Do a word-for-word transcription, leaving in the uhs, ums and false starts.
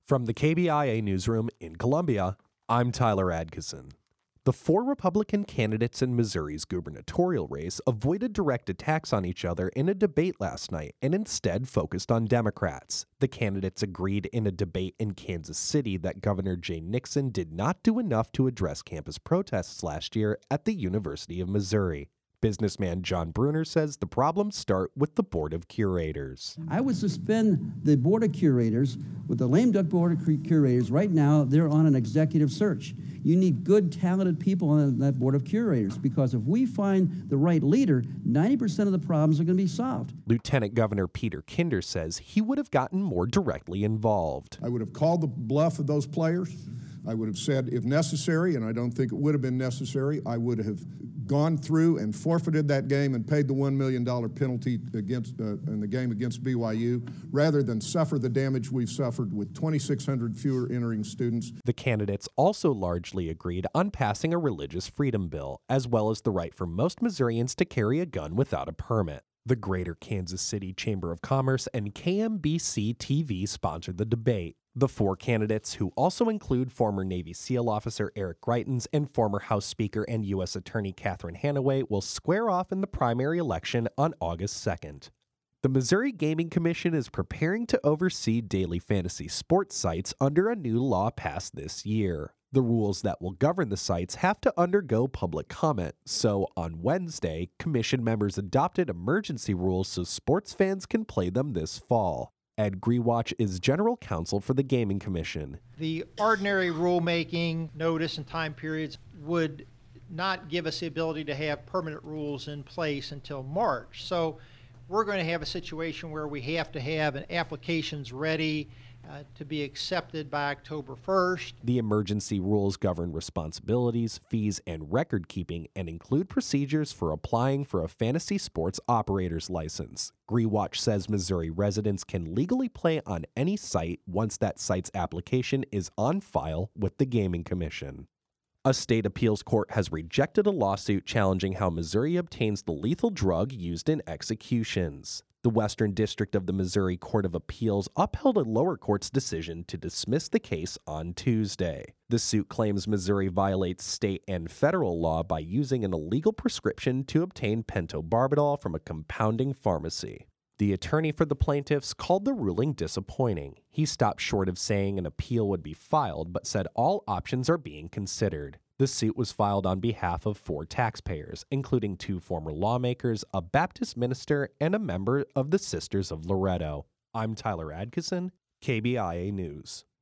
From the K B I A newsroom in Columbia, I'm Tyler Adkison. The four Republican candidates in Missouri's gubernatorial race avoided direct attacks on each other in a debate last night and instead focused on Democrats. The candidates agreed in a debate in Kansas City that Governor Jay Nixon did not do enough to address campus protests last year at the University of Missouri. Businessman John Bruner says the problems start with the Board of Curators. I would suspend the Board of Curators with the lame duck Board of Curators. Right now, they're on an executive search. You need good, talented people on that Board of Curators, because if we find the right leader, ninety percent of the problems are going to be solved. Lieutenant Governor Peter Kinder says he would have gotten more directly involved. I would have called the bluff of those players. I would have said, if necessary, and I don't think it would have been necessary, I would have gone through and forfeited that game and paid the one million dollars penalty against uh, in the game against B Y U, rather than suffer the damage we've suffered with twenty-six hundred fewer entering students. The candidates also largely agreed on passing a religious freedom bill, as well as the right for most Missourians to carry a gun without a permit. The Greater Kansas City Chamber of Commerce and K M B C T V sponsored the debate. The four candidates, who also include former Navy SEAL officer Eric Greitens and former House Speaker and U S Attorney Catherine Hanaway, will square off in the primary election on August second. The Missouri Gaming Commission is preparing to oversee daily fantasy sports sites under a new law passed this year. The rules that will govern the sites have to undergo public comment, so on Wednesday, Commission members adopted emergency rules so sports fans can play them this fall. Ed Grewatch is general counsel for the Gaming Commission. The ordinary rulemaking notice and time periods would not give us the ability to have permanent rules in place until March. So we're going to have a situation where we have to have an applications ready Uh, to be accepted by October first. The emergency rules govern responsibilities, fees, and record keeping, and include procedures for applying for a fantasy sports operator's license. Grewatch says Missouri residents can legally play on any site once that site's application is on file with the Gaming Commission. A state appeals court has rejected a lawsuit challenging how Missouri obtains the lethal drug used in executions. The Western District of the Missouri Court of Appeals upheld a lower court's decision to dismiss the case on Tuesday. The suit claims Missouri violates state and federal law by using an illegal prescription to obtain pentobarbital from a compounding pharmacy. The attorney for the plaintiffs called the ruling disappointing. He stopped short of saying an appeal would be filed, but said all options are being considered. The suit was filed on behalf of four taxpayers, including two former lawmakers, a Baptist minister, and a member of the Sisters of Loretto. I'm Tyler Adkison, K B I A News.